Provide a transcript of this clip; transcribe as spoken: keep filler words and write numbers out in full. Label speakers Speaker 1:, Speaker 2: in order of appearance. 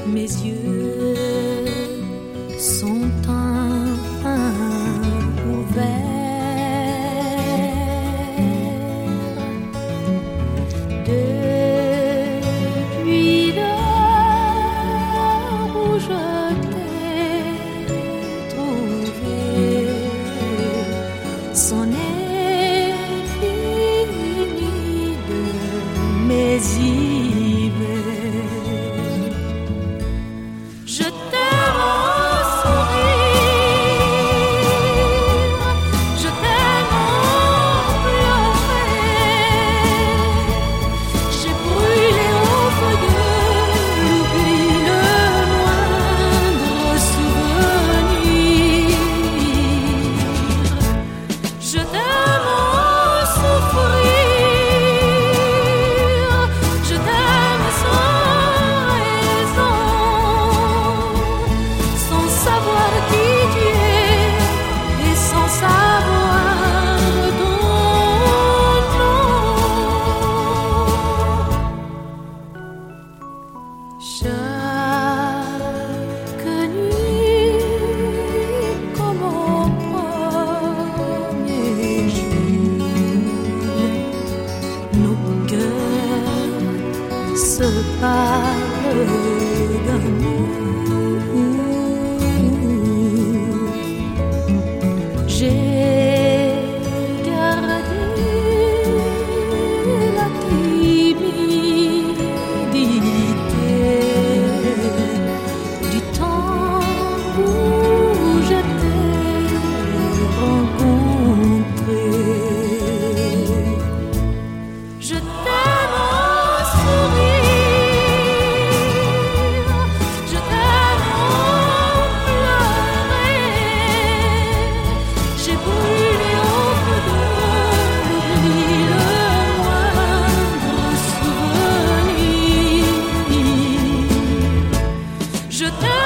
Speaker 1: Mes yeux sont enfin ouverts depuis l'heure où je t'ai trouvé. C'en est fini de mes hivers. Je t'aime en sourire, je t'aime en pleurer. J'ai brûlé au feu de l'oubli le moindre souvenir. Je t'aime en souffrir, je t'aime sans raison, sans savoir qui tu es et sans savoir ton nom. Chaque nuit, comme au premier jour, nos cœurs se parlent d'amour. J'ai gardé la timidité du temps où je t'ai rencontré. Je t'aime en sourire, je t'aime en pleurer. J'ai brûlé au feu de l'oubli le moindre souvenir. Je t'aime